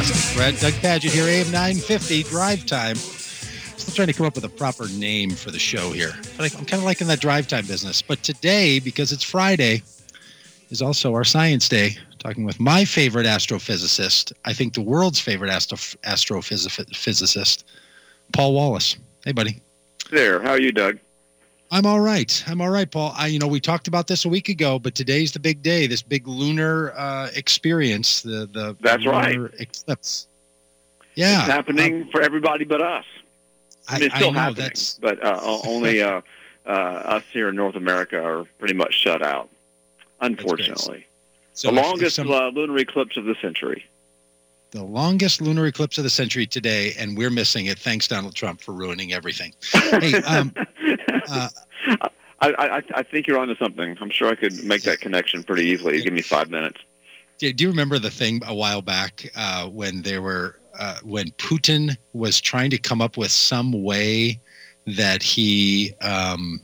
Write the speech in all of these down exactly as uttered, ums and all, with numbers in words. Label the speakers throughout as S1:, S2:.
S1: Fantastic. Brad, Doug Padgett here, A M nine fifty, Drive Time. Still trying to come up with a proper name for the show here. But I'm kind of liking that drive time business. But today, because it's Friday, is also our Science Day. Talking with my favorite astrophysicist, I think the world's favorite astro- astrophysicist, Paul Wallace. Hey, buddy.
S2: There. How are you, Doug?
S1: I'm all right. I'm all right, Paul. I, you know, we talked about this a week ago, but today's the big day. This big lunar uh, experience, the the
S2: That's
S1: lunar
S2: right.
S1: eclipse. Yeah,
S2: it's happening um, for everybody but us. I mean, it's still
S1: I know,
S2: happening,
S1: that's...
S2: but uh, only uh, uh, us here in North America are pretty much shut out, unfortunately. So the if, longest if some... uh, lunar eclipse of the century.
S1: The longest lunar eclipse of the century today, and we're missing it. Thanks, Donald Trump, for ruining everything. Hey, um,
S2: uh, I, I, I think you're onto something. I'm sure I could make that connection pretty easily. Give me five minutes.
S1: Do you remember the thing a while back uh, when there were uh, when Putin was trying to come up with some way that he um,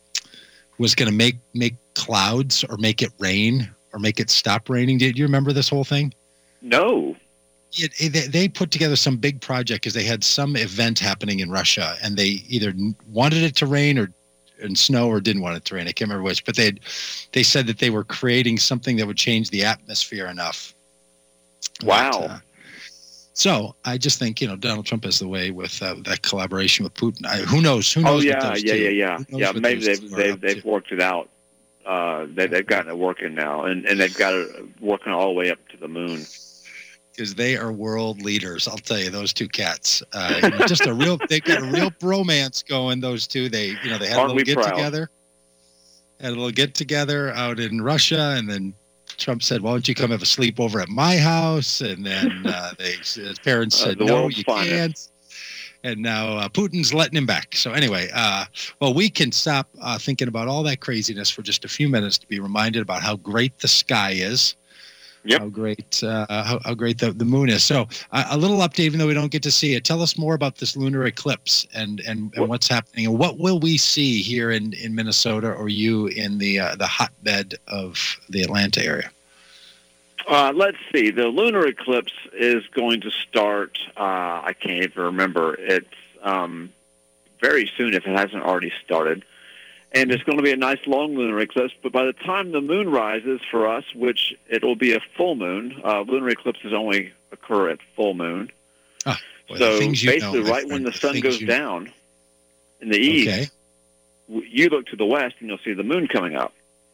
S1: was going to make make clouds or make it rain or make it stop raining? Did you remember this whole thing?
S2: No.
S1: It, it, they put together some big project because they had some event happening in Russia, and they either wanted it to rain or and snow or didn't want it to rain. I can't remember which, but they they said that they were creating something that would change the atmosphere enough.
S2: Wow.
S1: But, uh, so I just think, you know, Donald Trump has the way with uh, that collaboration with Putin. I, who knows? Who knows?
S2: Oh yeah,
S1: what those
S2: yeah,
S1: two,
S2: yeah, yeah, yeah. Maybe they've they've they've to. worked it out. Uh, they, they've gotten it working now, and and they've got it working all the way up to the moon.
S1: Because they are world leaders, I'll tell you, those two cats. Uh, you know, just a real, they've got a real bromance going. Those two, they, you know, they had
S2: Aren't
S1: a little get
S2: proud?
S1: together, had a little get together out in Russia, and then Trump said, "Why don't you come have a sleepover at my house?" And then uh, they, his parents said,
S2: uh,
S1: "No, you
S2: finest.
S1: can't." And now uh, Putin's letting him back. So anyway, uh, well, we can stop uh, thinking about all that craziness for just a few minutes to be reminded about how great the sky is.
S2: Yep.
S1: How great, uh, how, how great the, the moon is. So uh, a little update, even though we don't get to see it. Tell us more about this lunar eclipse and, and, and what's happening, and what will we see here in, in Minnesota, or you in the uh, the hotbed of the Atlanta area?
S2: Uh, let's see. The lunar eclipse is going to start. Uh, I can't even remember. It's um, very soon, if it hasn't already started. And it's going to be a nice long lunar eclipse, but by the time the moon rises for us, which it will be a full moon, uh, lunar eclipses only occur at full moon.
S1: Ah, well,
S2: so basically,
S1: know,
S2: right
S1: friend,
S2: when the sun goes
S1: you...
S2: down in the east,
S1: okay.
S2: you look to the west and you'll see the moon coming up.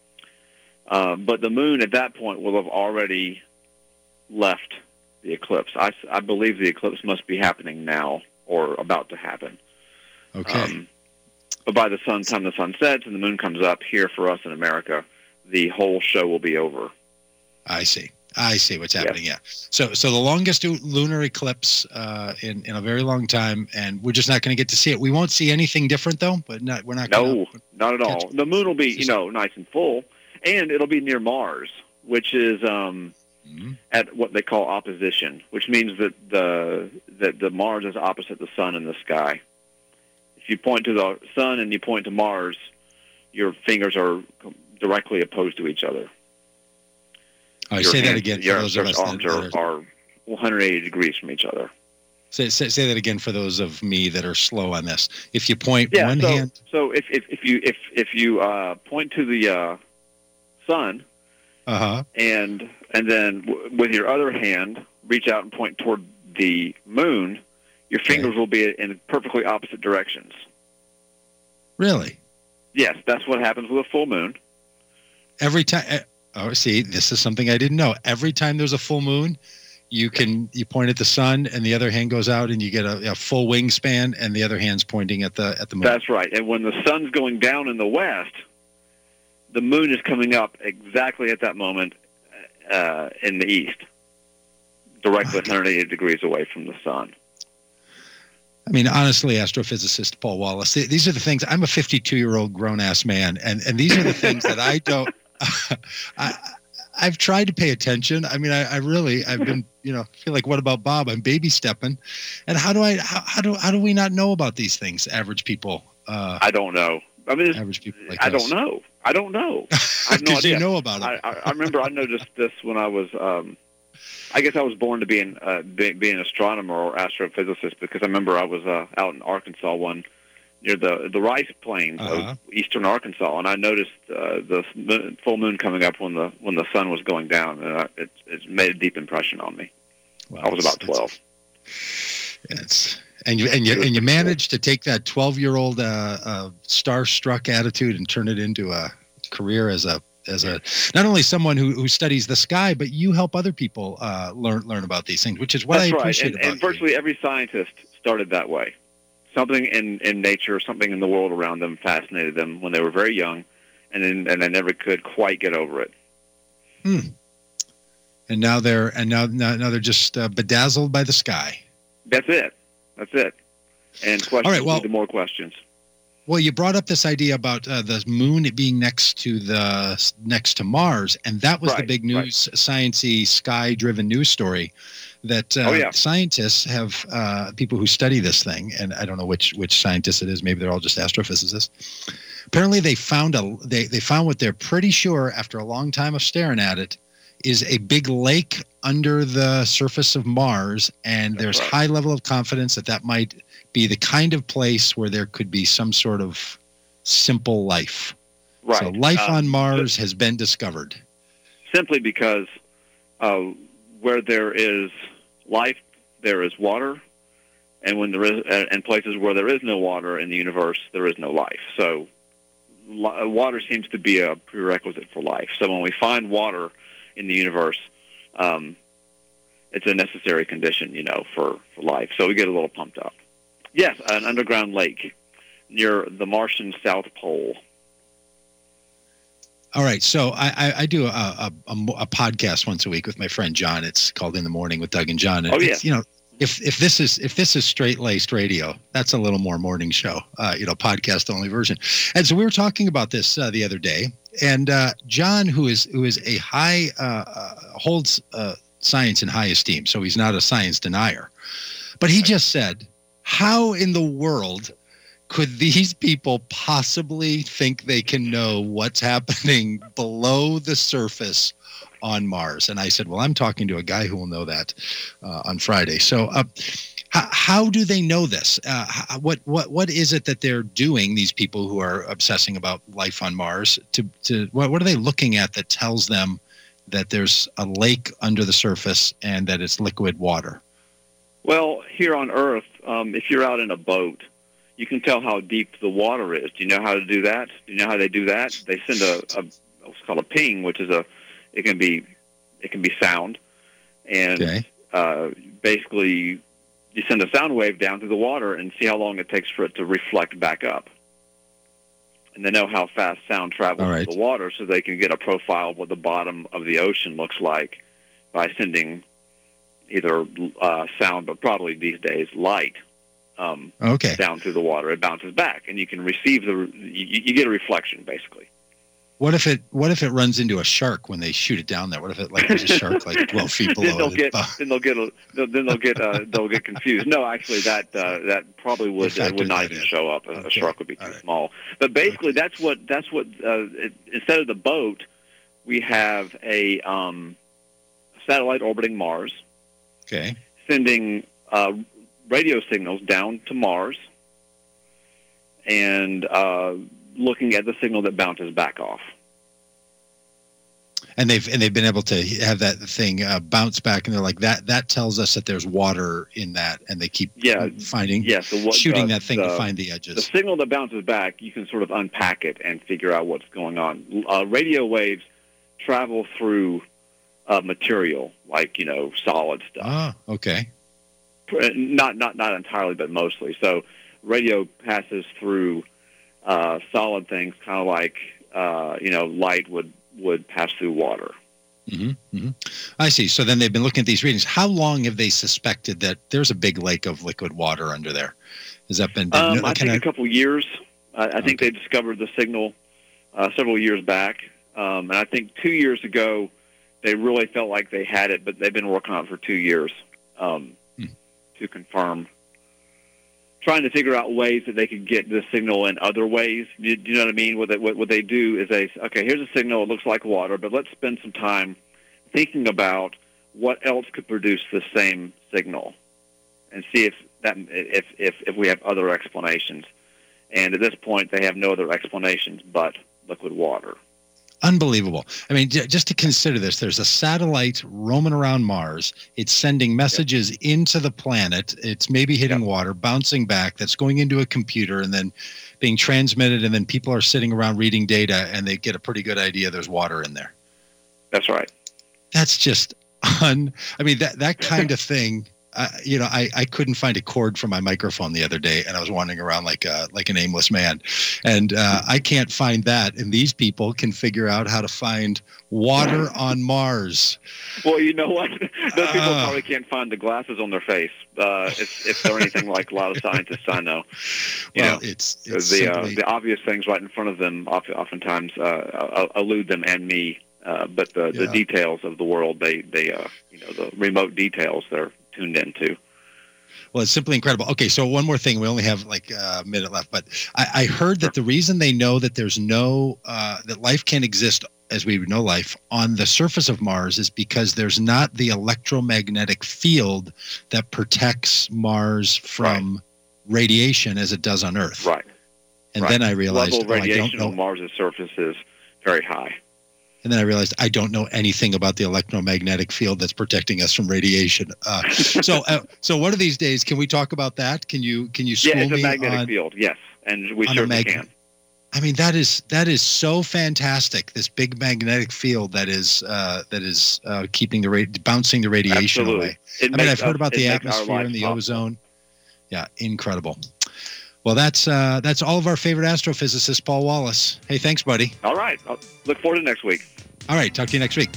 S2: Uh, but the moon at that point will have already left the eclipse. I, I believe the eclipse must be happening now or about to happen.
S1: Okay.
S2: Um, But by the sun, time the sun sets and the moon comes up here for us in America, the whole show will be over.
S1: I see. I see what's happening.
S2: Yes.
S1: Yeah. So, so the longest lunar eclipse uh, in in a very long time, and we're just not going to get to see it. We won't see anything different, though. But not we're not.
S2: No,
S1: gonna,
S2: not at all. The moon will be, you know, nice and full, and it'll be near Mars, which is um, mm-hmm. at what they call opposition, which means that the that the Mars is opposite the sun in the sky. If you point to the sun and you point to Mars, your fingers are directly opposed to each other.
S1: All right, say hands, that again.
S2: Your, your arms are, are one hundred eighty degrees from each other.
S1: Say, say say that again for those of me that are slow on this. If you point
S2: yeah,
S1: one
S2: so,
S1: hand,
S2: so if if, if you if if you uh, point to the uh, sun,
S1: uh-huh.
S2: and and then w- with your other hand reach out and point toward the moon, your fingers okay. will be in perfectly opposite directions.
S1: Really?
S2: Yes, that's what happens with a full moon.
S1: Every time. Oh, see, this is something I didn't know. Every time there's a full moon, you can you point at the sun, and the other hand goes out, and you get a, a full wingspan, and the other hand's pointing at the at the moon.
S2: That's right. And when the sun's going down in the west, the moon is coming up exactly at that moment uh, in the east, directly okay. one hundred eighty degrees away from the sun.
S1: I mean, honestly, astrophysicist Paul Wallace, these are the things. I'm a fifty-two-year-old grown-ass man, and, and these are the things that I don't. I, I've tried to pay attention. I mean, I, I really, I've been, you know, feel like, what about Bob? I'm baby stepping, and how do I, how, how do, how do we not know about these things, average people? Uh,
S2: I don't know. I mean,
S1: average people like
S2: I
S1: us.
S2: don't know. I don't know. I have no
S1: Because
S2: idea.
S1: you know about it.
S2: I, I remember I noticed this when I was. Um, I guess I was born to be an uh, be, be an astronomer or astrophysicist because I remember I was uh, out in Arkansas one near the the rice plains
S1: Uh-huh.
S2: of eastern Arkansas, and I noticed uh, the moon, full moon coming up when the when the sun was going down, and I, it it made a deep impression on me.
S1: Well,
S2: I was about
S1: it's-
S2: twelve.
S1: It's and you and you and you managed to take that twelve-year-old uh, uh, starstruck attitude and turn it into a career as a as a not only someone who, who studies the sky, but you help other people uh, learn learn about these things, which is what
S2: That's
S1: I
S2: right,
S1: appreciate
S2: and,
S1: about
S2: and virtually every scientist started that way. Something in, in nature, something in the world around them fascinated them when they were very young, and then, and they never could quite get over it.
S1: you. Hmm. And now they're and now now, now they're just uh, bedazzled by the sky.
S2: That's it. That's it. And questions
S1: All right, well-
S2: lead to more questions.
S1: Well, you brought up this idea about uh, the moon being next to the next to Mars, and that was the
S2: Right,
S1: big news, science-y, sky-driven news story that uh,
S2: Oh, yeah.
S1: scientists have uh, people who study this thing, and I don't know which which scientists it is. Maybe they're all just astrophysicists. Apparently, they found a they they found what they're pretty sure after a long time of staring at it is a big lake under the surface of Mars, and
S2: That's
S1: there's
S2: right.
S1: high level of confidence that that might be the kind of place where there could be some sort of simple life.
S2: Right.
S1: So life
S2: Um,
S1: on Mars has been discovered.
S2: Simply because uh, where there is life, there is water, and when there is, uh, and places where there is no water in the universe, there is no life. So li- water seems to be a prerequisite for life. So when we find water in the universe, um, it's a necessary condition, you know, for, for life. So we get a little pumped up. Yes, an underground lake near the Martian South Pole.
S1: All right, so I, I, I do a, a, a, a podcast once a week with my friend John. It's called In the Morning with Doug and John. And
S2: Oh, yeah.
S1: it's, you know, if if this is if this is straight laced radio, that's a little more morning show, uh, you know, podcast only version. And so we were talking about this uh, the other day, and uh, John, who is who is a high uh, uh, holds uh, science in high esteem, so he's not a science denier, but he just said, "How in the world could these people possibly think they can know what's happening below the surface on Mars?" And I said, well, I'm talking to a guy who will know that uh, on Friday. So uh, how, how do they know this? Uh, how, what, what, what is it that they're doing, these people who are obsessing about life on Mars? To, to what, what are they looking at that tells them that there's a lake under the surface and that it's liquid water?
S2: Well, here on Earth, um, if you're out in a boat, you can tell how deep the water is. Do you know how to do that? Do you know how they do that? They send a, a what's called a ping, which is a it can be it can be sound, and
S1: Okay.
S2: uh, basically you send a sound wave down through the water and see how long it takes for it to reflect back up. And they know how fast sound travels
S1: All right.
S2: through the water, so they can get a profile of what the bottom of the ocean looks like by sending either uh, sound, but probably these days light. Um,
S1: Okay.
S2: down through the water, it bounces back, and you can receive the. You, you get a reflection, basically.
S1: What if it what if it runs into a shark when they shoot it down there? What if it like there's a shark like twelve feet below
S2: then they'll
S1: it?
S2: get.
S1: Oh,
S2: Then they'll get. A, then they'll get. Uh, they'll get confused. No, actually, that uh, that probably would
S1: You
S2: uh,
S1: factored
S2: would not
S1: that
S2: even
S1: in.
S2: show up. A,
S1: Okay.
S2: a shark would be too
S1: All right.
S2: small. But basically, that's what that's what. Uh, it, instead of the boat, we have a um, satellite orbiting Mars,
S1: okay.
S2: sending uh, radio signals down to Mars, and uh, looking at the signal that bounces back off.
S1: And they've and they've been able to have that thing uh, bounce back, and they're like that. That tells us that there's water in that, and they keep
S2: Yeah,
S1: finding
S2: Yeah, so what,
S1: shooting
S2: uh,
S1: that thing
S2: the,
S1: to find the
S2: The
S1: edges.
S2: signal that bounces back, you can sort of unpack it and figure out what's going on. Uh, radio waves travel through uh, material, like, you know, solid stuff.
S1: Ah, okay.
S2: Not not not entirely, but mostly. So radio passes through uh, solid things, kind of like, uh, you know, light would, would pass through water.
S1: hmm hmm I see. So then they've been looking at these readings. How long have they suspected that there's a big lake of liquid water under there? Has that been?
S2: Um,
S1: no,
S2: I
S1: can
S2: think a couple years. I, I think
S1: Okay.
S2: they discovered the signal uh, several years back, um, and I think two years ago they really felt like they had it, but they've been working on it for two years um,
S1: Hmm.
S2: to confirm. Trying to figure out ways that they could get the signal in other ways. Do you, do you know what I mean? What they, what, what they do is they, okay, here's a signal. It looks like water, but let's spend some time thinking about what else could produce the same signal, and see if that if if, if we have other explanations. And at this point, they have no other explanations but liquid water.
S1: Unbelievable. I mean, j- just to consider this, there's a satellite roaming around Mars. It's sending messages yep. into the planet. It's maybe hitting yep. water, bouncing back. That's going into a computer and then being transmitted. And then people are sitting around reading data and they get a pretty good idea there's water in there.
S2: That's right.
S1: That's just un. I mean, that, that kind of thing. Uh, you know, I, I couldn't find a cord for my microphone the other day, and I was wandering around like a, like an aimless man. And uh, I can't find that, and these people can figure out how to find water on Mars.
S2: Well, you know what? Those people uh, probably can't find the glasses on their face uh, if, if they're anything like a lot of scientists I know. You
S1: well,
S2: know,
S1: it's, it's
S2: the
S1: simply...
S2: uh, the obvious things right in front of them oftentimes uh, elude them and me. Uh, but the, yeah. the details of the world, they they uh, you know, the remote details they're tuned into.
S1: Well, it's simply incredible. Okay, so one more thing. We only have like a minute left, but I, I heard that the reason they know that there's no uh, that life can't exist as we know life on the surface of Mars is because there's not the electromagnetic field that protects Mars from right. radiation as it does on Earth.
S2: Right.
S1: And
S2: right.
S1: then I realized,
S2: the level of radiation
S1: oh, I don't know.
S2: on Mars' surface is very high.
S1: And then I realized I don't know anything about the electromagnetic field that's protecting us from radiation. Uh, so, uh, so one of these days, can we talk about that? Can you can you school
S2: me? Yeah, it's a
S1: me
S2: magnetic
S1: on,
S2: field. Yes, and we certainly mag- can.
S1: I mean, that is that is so fantastic. This big magnetic field that is uh, that is uh, keeping the ra- bouncing the radiation
S2: Absolutely.
S1: away.
S2: It
S1: I mean, I've
S2: us,
S1: heard about the
S2: atmosphere
S1: and the
S2: possible.
S1: ozone. Yeah, incredible. Well, that's uh, that's all of our favorite astrophysicist, Paul Wallace. Hey, thanks, buddy.
S2: All right. I'll look forward to next week.
S1: All right. Talk to you next week.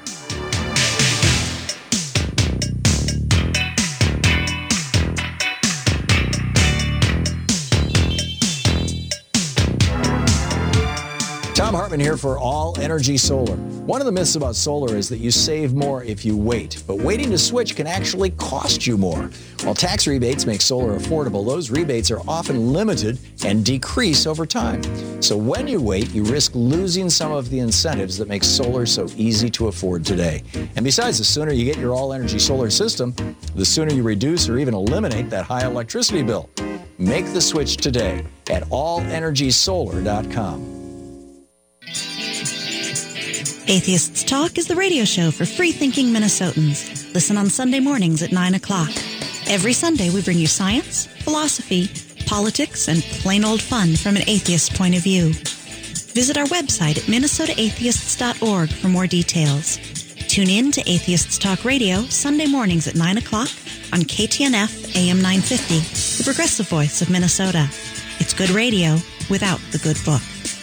S3: Tom Hartman here for All Energy Solar. One of the myths about solar is that you save more if you wait, but waiting to switch can actually cost you more. While tax rebates make solar affordable, those rebates are often limited and decrease over time. So when you wait, you risk losing some of the incentives that make solar so easy to afford today. And besides, the sooner you get your All Energy Solar system, the sooner you reduce or even eliminate that high electricity bill. Make the switch today at all energy solar dot com.
S4: Atheists Talk is the radio show for free-thinking Minnesotans. Listen on Sunday mornings at nine o'clock. Every Sunday, we bring you science, philosophy, politics, and plain old fun from an atheist's point of view. Visit our website at minnesota atheists dot org for more details. Tune in to Atheists Talk Radio Sunday mornings at nine o'clock on K T N F A M nine fifty, the progressive voice of Minnesota. It's good radio without the good book.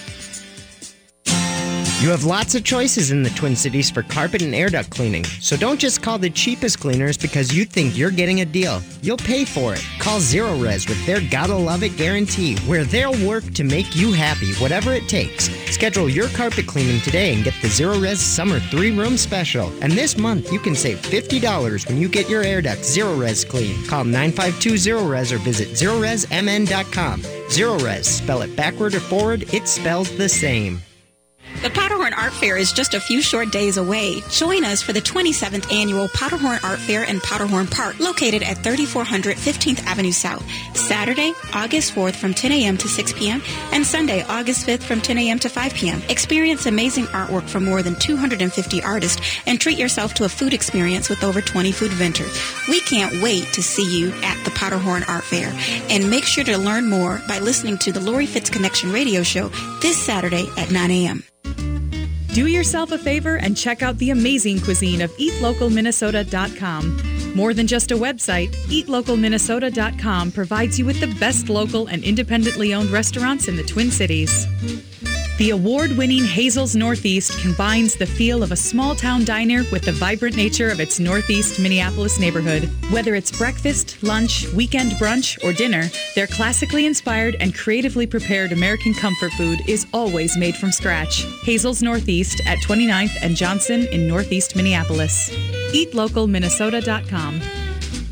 S5: You have lots of choices in the Twin Cities for carpet and air duct cleaning, so don't just call the cheapest cleaners because you think you're getting a deal. You'll pay for it. Call Zero Res with their Gotta Love It guarantee, where they'll work to make you happy, whatever it takes. Schedule your carpet cleaning today and get the Zero Res Summer three-room special. And this month, you can save fifty dollars when you get your air duct Zero Res clean. Call nine five two zero res or visit zero res m n dot com. Zero Res, spell it backward or forward, it spells the same.
S6: The Powderhorn Art Fair is just a few short days away. Join us for the twenty-seventh Annual Powderhorn Art Fair in Powderhorn Park, located at thirty-four hundred fifteenth Avenue South. Saturday, August fourth from ten a.m. to six p.m. and Sunday, August fifth from ten a.m. to five p.m. Experience amazing artwork from more than two hundred fifty artists and treat yourself to a food experience with over twenty food vendors. We can't wait to see you at the Powderhorn Art Fair. And make sure to learn more by listening to the Lori Fitz Connection radio show this Saturday at nine a.m.
S7: Do yourself a favor and check out the amazing cuisine of eat local minnesota dot com. More than just a website, eat local minnesota dot com provides you with the best local and independently owned restaurants in the Twin Cities. The award-winning Hazel's Northeast combines the feel of a small-town diner with the vibrant nature of its Northeast Minneapolis neighborhood. Whether it's breakfast, lunch, weekend brunch, or dinner, their classically inspired and creatively prepared American comfort food is always made from scratch. Hazel's Northeast at twenty-ninth and Johnson in Northeast Minneapolis. eat local minnesota dot com.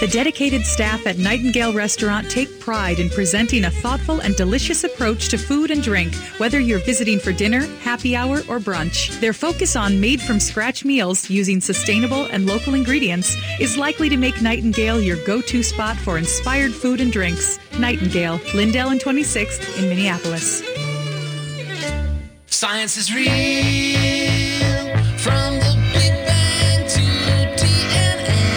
S7: The dedicated staff at Nightingale Restaurant take pride in presenting a thoughtful and delicious approach to food and drink, whether you're visiting for dinner, happy hour, or brunch. Their focus on made-from-scratch meals using sustainable and local ingredients is likely to make Nightingale your go-to spot for inspired food and drinks. Nightingale, Lindell and twenty-sixth in Minneapolis.
S8: Science is real, from the Big Bang to D N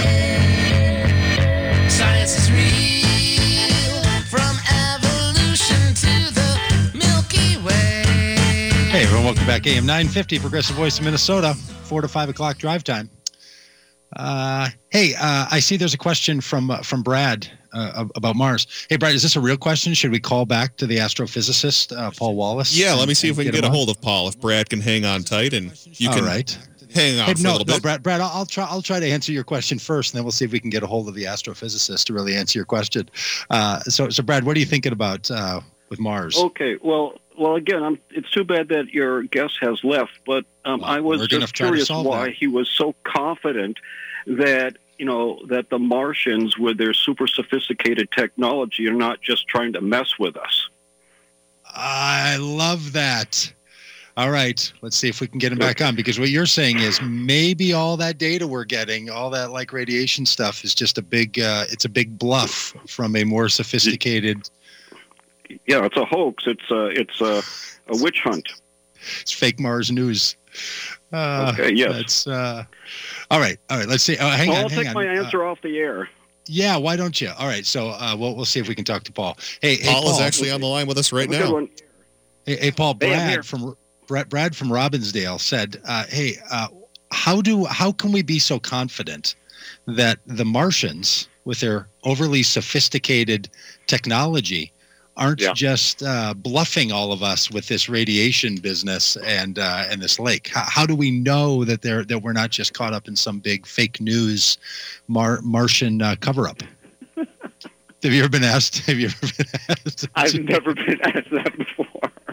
S8: A. Science is real, from evolution to the Milky Way.
S1: Hey everyone, welcome back. A M nine fifty, Progressive Voice of Minnesota, four to five o'clock drive time. Uh, hey, uh, I see there's a question from uh, from Brad uh, about Mars. Hey, Brad, is this a real question? Should we call back to the astrophysicist, uh, Paul Wallace?
S9: Yeah, let me see if we can get a
S1: him
S9: hold of Paul. If Brad can hang on tight, and you
S1: All
S9: can
S1: right.
S9: hang on
S1: Hey,
S9: for
S1: no,
S9: a little
S1: no,
S9: bit.
S1: Brad, Brad, I'll, I'll try. I'll try to answer your question first, and then we'll see if we can get a hold of the astrophysicist to really answer your question. Uh, so, so Brad, what are you thinking about uh, with Mars?
S10: Okay, well, well, again, I'm, it's too bad that your guest has left, but um,
S1: Well,
S10: I was
S1: we're gonna
S10: just
S1: try to
S10: curious
S1: solve
S10: why
S1: that.
S10: he was so confident that, you know, that the Martians, with their super sophisticated technology, are not just trying to mess with us.
S1: I love that. All right, let's see if we can get him back on, because what you're saying is maybe all that data we're getting, all that like radiation stuff, is just a big. Uh, it's a big bluff from a more sophisticated.
S10: Yeah, it's a hoax. It's a, it's a, a witch hunt.
S1: It's fake Mars news. Uh,
S10: Okay, yes.
S1: That's, uh, all right, all right. Let's see. Oh, hang
S10: Well,
S1: on,
S10: I'll
S1: hang
S10: take
S1: on.
S10: my
S1: Uh,
S10: answer off the air.
S1: yeah, why don't you? All right, so uh, we'll we'll see if we can talk to Paul. Hey, hey,
S9: Paul,
S1: Paul
S9: is actually on the line with us right
S10: Have a good
S9: now.
S10: one.
S1: Hey, hey Paul.
S10: Hey, I'm here.
S1: Brad from Brad, Brad from Robbinsdale said, uh, "Hey, uh, how do how can we be so confident that the Martians, with their overly sophisticated technology, aren't
S10: Yeah.
S1: just uh, bluffing all of us with this radiation business and uh, and this lake? How, how do we know that they're that we're not just caught up in some big fake news Mar- Martian uh, cover up?" Have you ever been asked? Have you ever been asked?
S2: I've never been asked that before.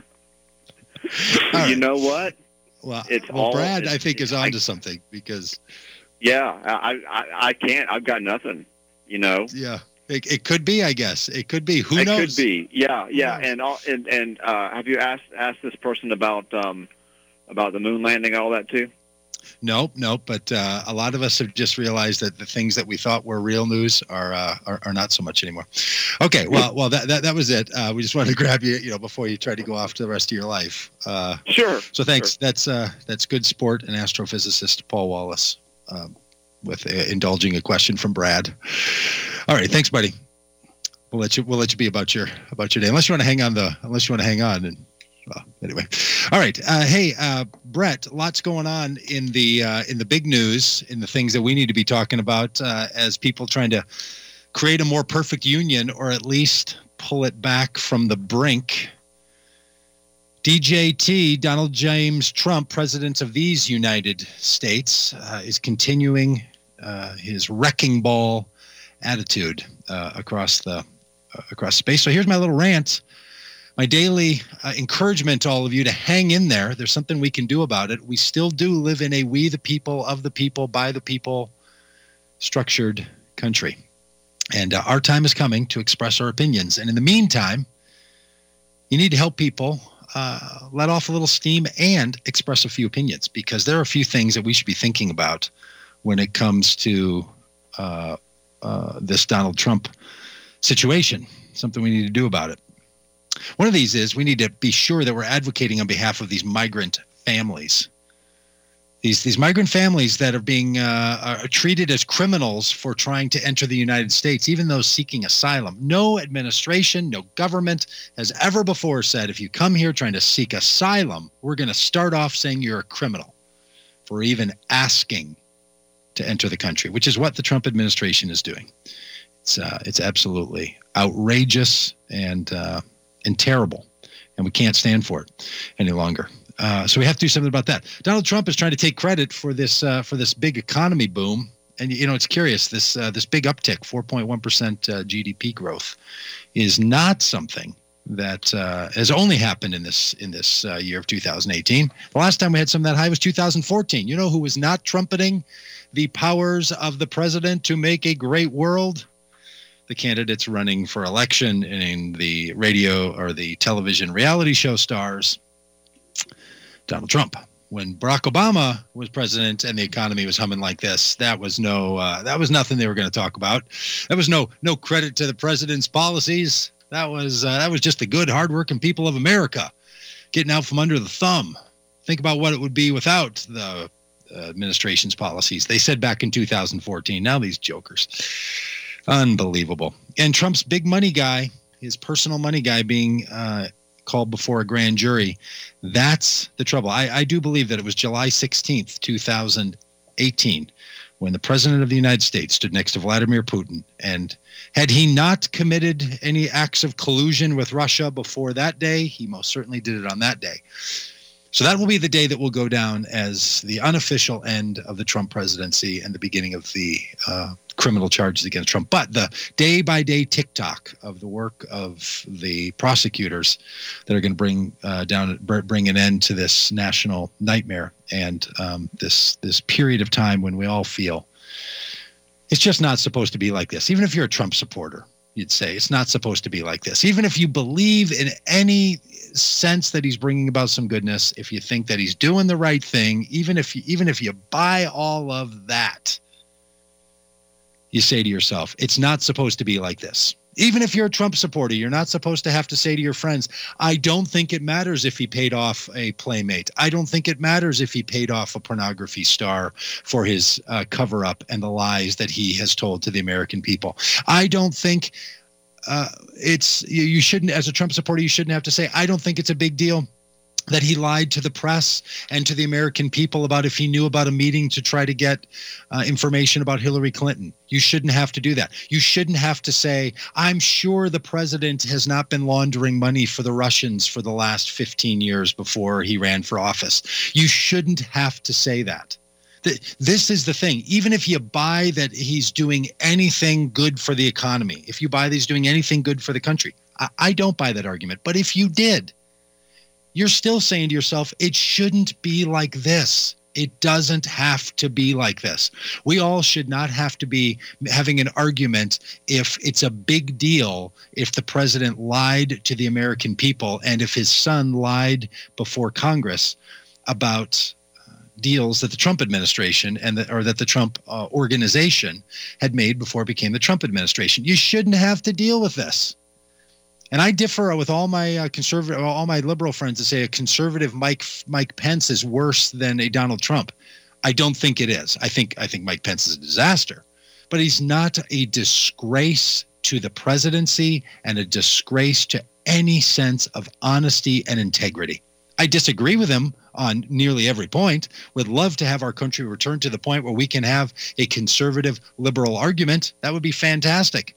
S1: All
S2: You
S1: right.
S2: know what?
S1: Well,
S2: It's
S1: well
S2: all-
S1: Brad,
S2: it's-
S1: I think, is
S2: I-
S1: onto something because,
S2: Yeah, I, I, I can't. I've got nothing. You know,
S1: yeah, it, it could be. I guess it could be. Who
S2: it
S1: knows?
S2: could be. Yeah, yeah.
S1: knows?
S2: And all, and and uh, have you asked asked this person about um about the moon landing, all that too?
S1: Nope, nope. But uh, a lot of us have just realized that the things that we thought were real news are uh, are, are not so much anymore. Okay, well, well, that that, that was it. Uh, we just wanted to grab you, you know, before you try to go off to the rest of your life. Uh,
S2: Sure.
S1: so thanks.
S2: Sure.
S1: That's uh, that's good sport and astrophysicist Paul Wallace um, with uh, indulging a question from Brad. All right, thanks, buddy. We'll let you we'll let you be about your about your day, unless you want to hang on the unless you want to hang on and. Well, anyway, all right. Uh, hey, uh, Brett, lots going on in the uh, in the big news, in the things that we need to be talking about uh, as people trying to create a more perfect union, or at least pull it back from the brink. D J T, Donald James Trump, president of these United States, uh, is continuing uh, his wrecking ball attitude uh, across the uh, across space. So here's my little rant. My daily uh, encouragement to all of you to hang in there. There's something we can do about it. We still do live in a we the people, of the people, by the people structured country. And uh, our time is coming to express our opinions. And in the meantime, you need to help people uh, let off a little steam and express a few opinions, because there are a few things that we should be thinking about when it comes to uh, uh, this Donald Trump situation, something we need to do about it. One of these is we need to be sure that we're advocating on behalf of these migrant families. These these migrant families that are being uh, are treated as criminals for trying to enter the United States, even those seeking asylum. No administration, no government has ever before said, if you come here trying to seek asylum, we're going to start off saying you're a criminal for even asking to enter the country, which is what the Trump administration is doing. It's uh, it's absolutely outrageous and uh, and terrible, and we can't stand for it any longer. Uh, so we have to do something about that. Donald Trump is trying to take credit for this uh, for this big economy boom, and you know it's curious. This uh, this big uptick, four point one percent uh, G D P growth, is not something that uh, has only happened in this in this uh, year of two thousand eighteen. The last time we had some that high was two thousand fourteen. You know who was not trumpeting the powers of the president to make a great world? The candidates running for election and the radio or the television reality show stars, Donald Trump. When Barack Obama was president and the economy was humming like this, that was no uh, that was nothing they were going to talk about. That was no no credit to the president's policies. That was uh, that was just the good, hardworking people of America getting out from under the thumb. Think about what it would be without the uh, administration's policies. They said back in two thousand fourteen. Now these jokers. Unbelievable. And Trump's big money guy, his personal money guy being uh, called before a grand jury, that's the trouble. I, I do believe that it was July sixteenth, two thousand eighteen, when the president of the United States stood next to Vladimir Putin. And had he not committed any acts of collusion with Russia before that day, he most certainly did it on that day. So that will be the day that will go down as the unofficial end of the Trump presidency and the beginning of the uh, criminal charges against Trump. But the day-by-day tick-tock of the work of the prosecutors that are going to bring uh, down, bring an end to this national nightmare and um, this this period of time when we all feel it's just not supposed to be like this. Even if you're a Trump supporter, you'd say it's not supposed to be like this. Even if you believe in any sense that he's bringing about some goodness, if you think that he's doing the right thing, even if you, even if you buy all of that, you say to yourself, it's not supposed to be like this. Even if you're a Trump supporter, you're not supposed to have to say to your friends, I don't think it matters if he paid off a playmate. I don't think it matters if he paid off a pornography star for his uh, cover-up and the lies that he has told to the American people. I don't think uh, it's, you, you shouldn't, as a Trump supporter, you shouldn't have to say, I don't think it's a big deal that he lied to the press and to the American people about if he knew about a meeting to try to get uh, information about Hillary Clinton. You shouldn't have to do that. You shouldn't have to say, I'm sure the president has not been laundering money for the Russians for the last fifteen years before he ran for office. You shouldn't have to say that. This is the thing. Even if you buy that he's doing anything good for the economy, if you buy that he's doing anything good for the country, I, I don't buy that argument. But if you did, you're still saying to yourself, it shouldn't be like this. It doesn't have to be like this. We all should not have to be having an argument if it's a big deal if the president lied to the American people and if his son lied before Congress about uh, deals that the Trump administration and the, or that the Trump uh, organization had made before it became the Trump administration. You shouldn't have to deal with this. And I differ with all my uh, conservative, all my liberal friends that say a conservative Mike Mike Pence is worse than a Donald Trump. I don't think it is. I think I think Mike Pence is a disaster, but he's not a disgrace to the presidency and a disgrace to any sense of honesty and integrity. I disagree with him on nearly every point. Would love to have our country return to the point where we can have a conservative liberal argument. That would be fantastic.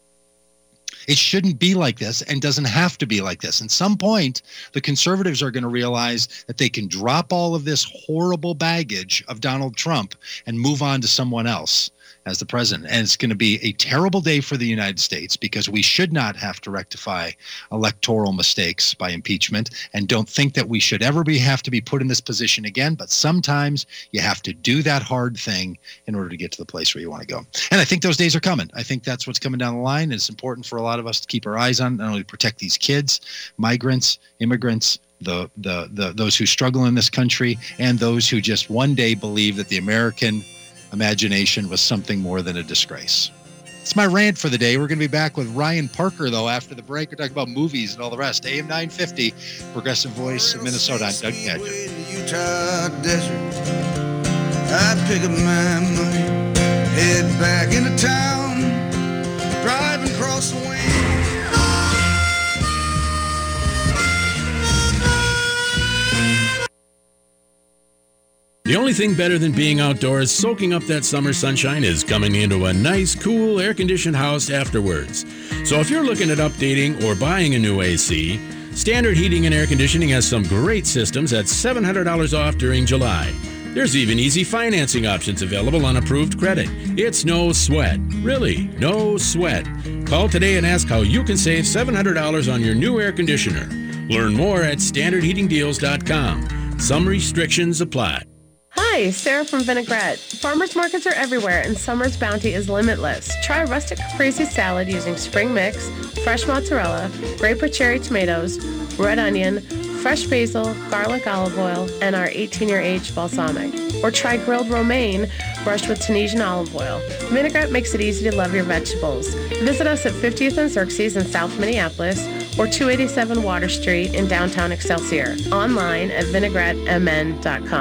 S1: It shouldn't be like this and doesn't have to be like this. At some point, the conservatives are going to realize that they can drop all of this horrible baggage of Donald Trump and move on to someone else as the president. And it's going to be a terrible day for the United States because we should not have to rectify electoral mistakes by impeachment and don't think that we should ever be have to be put in this position again. But sometimes you have to do that hard thing in order to get to the place where you want to go. And I think those days are coming. I think that's what's coming down the line. It's important for a lot of us to keep our eyes on, not only to protect these kids, migrants, immigrants, the, the, the those who struggle in this country, and those who just one day believe that the American imagination was something more than a disgrace. It's my rant for the day. We're going to be back with Ryan Parker, though, after the break. We're talking about movies and all the rest. A M nine fifty, Progressive Voice of Minnesota. I'm Doug Padgett.
S8: Utah desert, I'd pick up my money, head back into town, driving across the wind.
S11: The only thing better than being outdoors, soaking up that summer sunshine, is coming into a nice, cool, air-conditioned house afterwards. So if you're looking at updating or buying a new A C, Standard Heating and Air Conditioning has some great systems at seven hundred dollars off during July. There's even easy financing options available on approved credit. It's no sweat. Really, no sweat. Call today and ask how you can save seven hundred dollars on your new air conditioner. Learn more at standard heating deals dot com. Some restrictions apply.
S12: Hi, Sarah from Vinaigrette. Farmers markets are everywhere and summer's bounty is limitless. Try a rustic caprese salad using spring mix, fresh mozzarella, grape with cherry tomatoes, red onion, fresh basil, garlic olive oil, and our eighteen-year aged balsamic. Or try grilled romaine brushed with Tunisian olive oil. Vinaigrette makes it easy to love your vegetables. Visit us at fiftieth and Xerxes in South Minneapolis or two eighty-seven Water Street in downtown Excelsior. Online at vinaigrette m n dot com.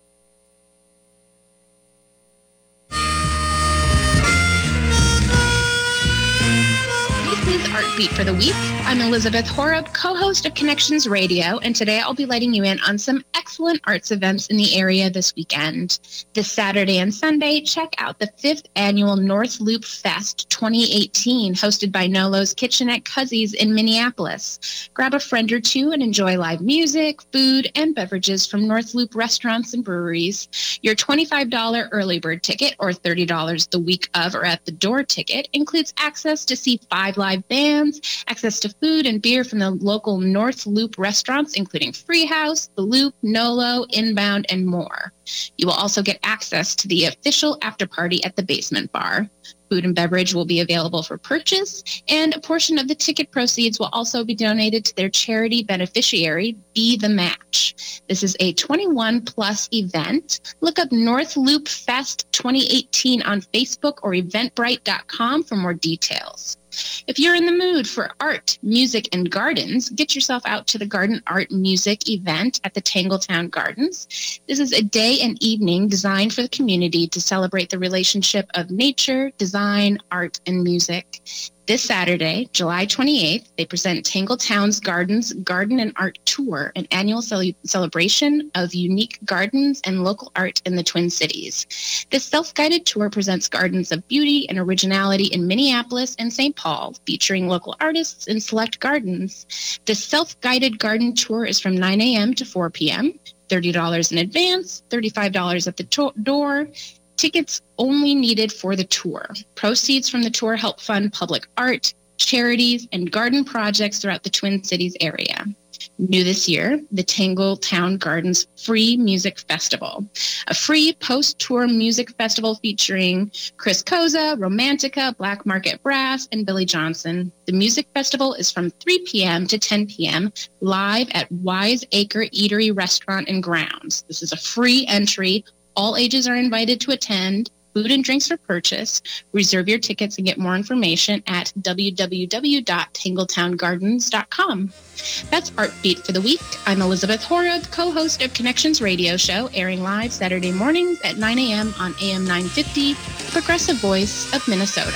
S13: Beat for the week. I'm Elizabeth Horeb, co-host of Connections Radio, and today I'll be letting you in on some excellent arts events in the area this weekend. This Saturday and Sunday, check out the fifth annual North Loop Fest twenty eighteen, hosted by Nolo's Kitchen at Cuzzy's in Minneapolis. Grab a friend or two and enjoy live music, food, and beverages from North Loop restaurants and breweries. Your twenty-five dollars early bird ticket, or thirty dollars the week of or at the door ticket, includes access to see five live bands, access to food and beer from the local North Loop restaurants, including Free House, The Loop, Nolo, Inbound, and more. You will also get access to the official after party at the Basement Bar. Food and beverage will be available for purchase, and a portion of the ticket proceeds will also be donated to their charity beneficiary, Be the Match. This is a twenty-one plus event. Look up North Loop Fest twenty eighteen on Facebook or eventbrite dot com for more details. If you're in the mood for art, music, and gardens, get yourself out to the Garden Art Music event at the Tangletown Gardens. This is a day and evening designed for the community to celebrate the relationship of nature, design, art, and music. This Saturday, July twenty-eighth, they present Tangletown's Gardens Garden and Art Tour, an annual cel- celebration of unique gardens and local art in the Twin Cities. This self-guided tour presents gardens of beauty and originality in Minneapolis and Saint Paul, featuring local artists and select gardens. This self-guided garden tour is from nine a.m. to four p.m., thirty dollars in advance, thirty-five dollars at the to- door. Tickets only needed for the tour. Proceeds from the tour help fund public art, charities, and garden projects throughout the Twin Cities area. New this year, the Tangletown Gardens Free Music Festival, a free post-tour music festival featuring Chris Koza, Romantica, Black Market Brass, and Billy Johnson. The music festival is from three p.m. to ten p.m. live at Wise Acre Eatery Restaurant and Grounds. This is a free entry. All ages are invited to attend. Food and drinks for purchase. Reserve your tickets and get more information at w w w dot tangletown gardens dot com. That's Art Beat for the week. I'm Elizabeth Horeb, co-host of Connections Radio Show, airing live Saturday mornings at nine a.m. on A M nine fifty, the Progressive Voice of Minnesota.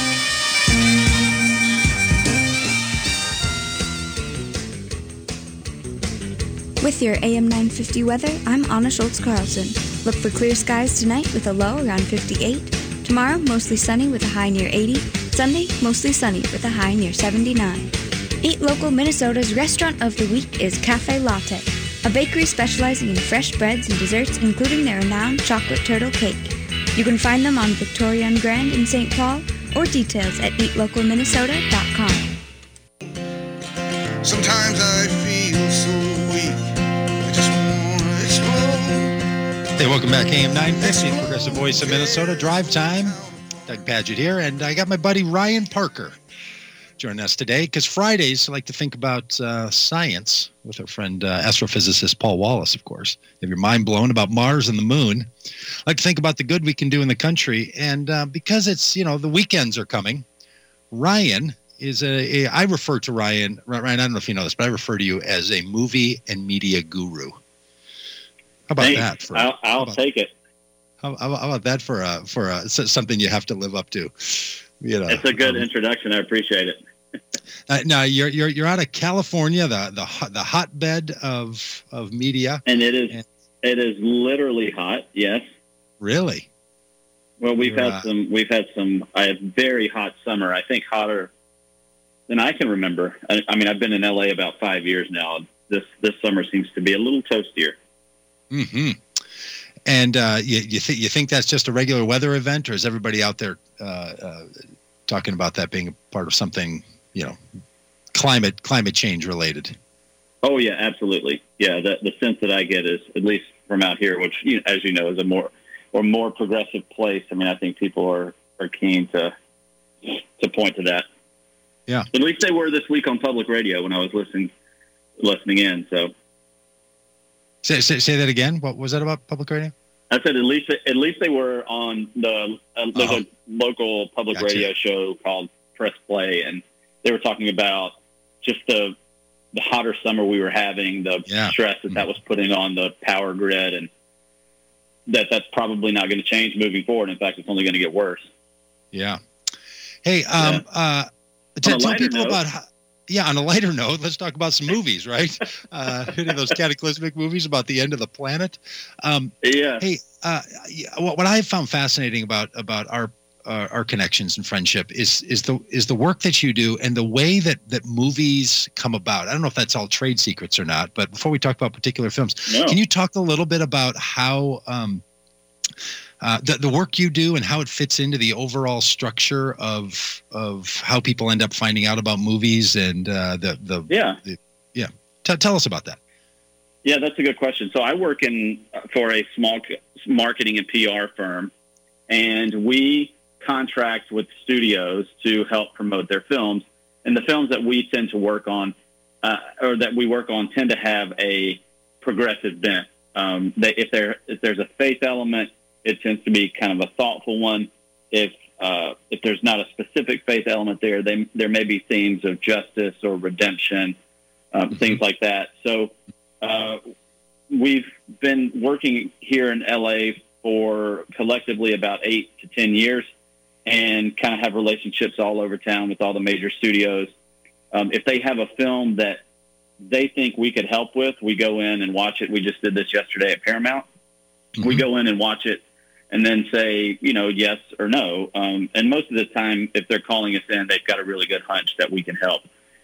S14: With your A M nine fifty weather, I'm Anna Schultz-Carlson. Look for clear skies tonight with a low around fifty-eight. Tomorrow, mostly sunny with a high near eighty. Sunday, mostly sunny with a high near seventy-nine. Eat Local Minnesota's restaurant of the week is Cafe Latte, a bakery specializing in fresh breads and desserts, including their renowned chocolate turtle cake. You can find them on Victoria and Grand in Saint Paul, or details at eat local minnesota dot com.
S8: Sometimes I feel so weak, I just want to explode.
S1: Hey, welcome back. A M nine fifty, Progressive Voice of Minnesota. Drive time. Doug Padgett here, and I got my buddy Ryan Parker joining us today, because Fridays I like to think about uh, science with our friend uh, astrophysicist Paul Wallace, of course. Have your mind blown about Mars and the moon. I like to think about the good we can do in the country, and uh, because it's, you know, the weekends are coming, Ryan is a, a I refer to Ryan, Ryan, I don't know if you know this, but I refer to you as a movie and media guru. How about
S15: Thanks.
S1: that? For,
S15: I'll, I'll
S1: about,
S15: take it.
S1: How, how about that for a, for a, something you have to live up to? You know,
S15: it's a good um, introduction. I appreciate it.
S1: uh, now you're you're you're out of California, the the the hotbed of of media,
S15: and it is
S1: and,
S15: it is literally hot. Yes.
S1: Really?
S15: Well, we've
S1: you're,
S15: had
S1: uh,
S15: some we've had some a very hot summer. I think hotter than I can remember. I, I mean, I've been in L A about five years now. This this summer seems to be a little toastier.
S1: Mm-hmm. And uh, you you think you think that's just a regular weather event, or is everybody out there uh, uh, talking about that being a part of something, you know, climate climate change related.
S15: Oh yeah, absolutely. Yeah, the the sense that I get is, at least from out here, which, you know, as you know, is a more or more progressive place. I mean, I think people are, are keen to to point to that.
S1: Yeah.
S15: At least they were this week on public radio when I was listening listening in. So
S1: say say, say that again. What was that about public radio?
S15: I said at least at least they were on the uh, there's oh. a local public gotcha. radio show called Press Play, and they were talking about just the the hotter summer we were having, the yeah. stress that that was putting on the power grid, and that that's probably not going to change moving forward. In fact, it's only going to get worse.
S1: Yeah. Hey, um,
S15: yeah.
S1: uh, t- tell people
S15: note,
S1: about how, yeah. On a lighter note, let's talk about some movies, right? uh, hitting those cataclysmic movies about the end of the planet. Um,
S15: yeah.
S1: Hey, uh, what, what I have found fascinating about about our Uh, our connections and friendship is is the is the work that you do and the way that that movies come about. I don't know if that's all trade secrets or not, but before we talk about particular films,
S15: no.
S1: can you talk a little bit about how um, uh, the the work you do and how it fits into the overall structure of of how people end up finding out about movies and uh, the the
S15: yeah
S1: the, yeah. T- tell us about that.
S15: Yeah, that's a good question. So I work in for a small marketing and P R firm, and we contract with studios to help promote their films. And the films that we tend to work on, uh, or that we work on, tend to have a progressive bent. Um, they, if there if there's a faith element, it tends to be kind of a thoughtful one. If uh, if there's not a specific faith element there, they, there may be themes of justice or redemption, um, things like that. So uh, we've been working here in L A for collectively about eight to ten years, and kind of have relationships all over town with all the major studios. Um, if they have a film that they think we could help with, we go in and watch it. We just did this yesterday at Paramount. Mm-hmm. We go in and watch it and then say, you know, yes or no. Um, and most of the time, if they're calling us in, they've got a really good hunch that we can help.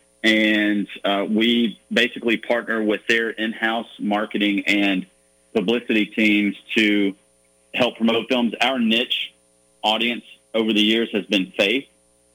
S15: And uh, we basically partner with their in-house marketing and publicity teams to help promote films. Our niche audience over the years has been faith.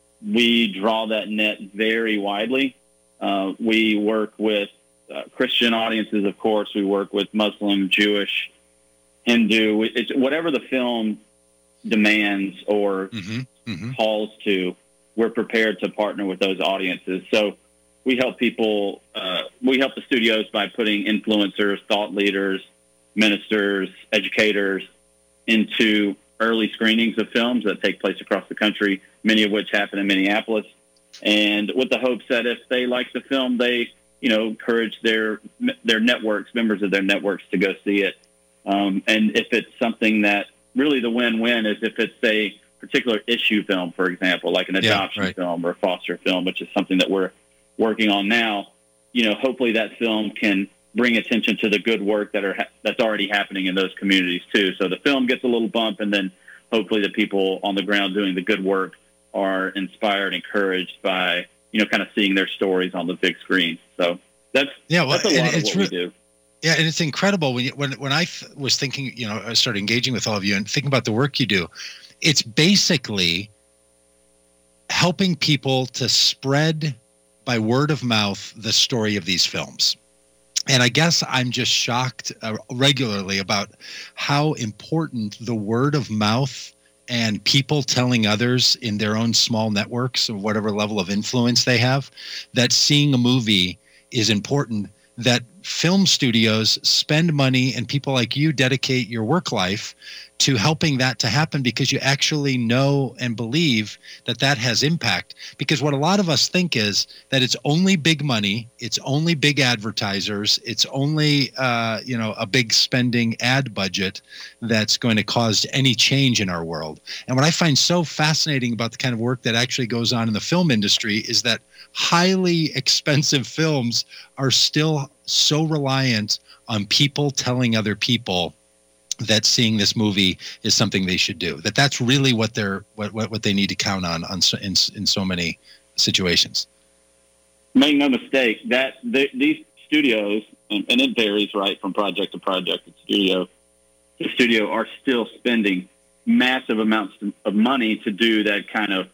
S15: We draw that net very widely. Uh, we work with uh, Christian audiences, of course. We work with Muslim, Jewish, Hindu. It's whatever the film demands or
S1: mm-hmm. Mm-hmm.
S15: calls to, we're prepared to partner with those audiences. So we help people, uh, we help the studios by putting influencers, thought leaders, ministers, educators into early screenings of films that take place across the country, many of which happen in Minneapolis, and with the hopes that if they like the film, they, you know, encourage their their networks, members of their networks, to go see it. Um, and if it's something that really the win-win is if it's a particular issue film, for example, like an adoption
S1: yeah, right.
S15: film or a foster film, which is something that we're working on now, you know, hopefully that film can bring attention to the good work that are ha- that's already happening in those communities too. So the film gets a little bump, and then hopefully the people on the ground doing the good work are inspired, encouraged by, you know, kind of seeing their stories on the big screen. So that's
S1: yeah, well,
S15: that's a lot of
S1: it's
S15: what
S1: re-
S15: we do.
S1: Yeah, and it's incredible when you, when when I th- was thinking, you know, I started engaging with all of you and thinking about the work you do. It's basically helping people to spread by word of mouth the story of these films. And I guess I'm just shocked uh, regularly about how important the word of mouth and people telling others in their own small networks of whatever level of influence they have, that seeing a movie is important, that film studios spend money and people like you dedicate your work life to helping that to happen because you actually know and believe that that has impact. Because what a lot of us think is that it's only big money, it's only big advertisers, it's only uh, you know a big spending ad budget that's going to cause any change in our world. And what I find so fascinating about the kind of work that actually goes on in the film industry is that highly expensive films are still so reliant on people telling other people that seeing this movie is something they should do. That that's really what they're what what, what they need to count on on so, in in so many situations.
S15: Make no mistake that the, these studios, and, and it varies right from project to project. At studio, the studio are still spending massive amounts of money to do that kind of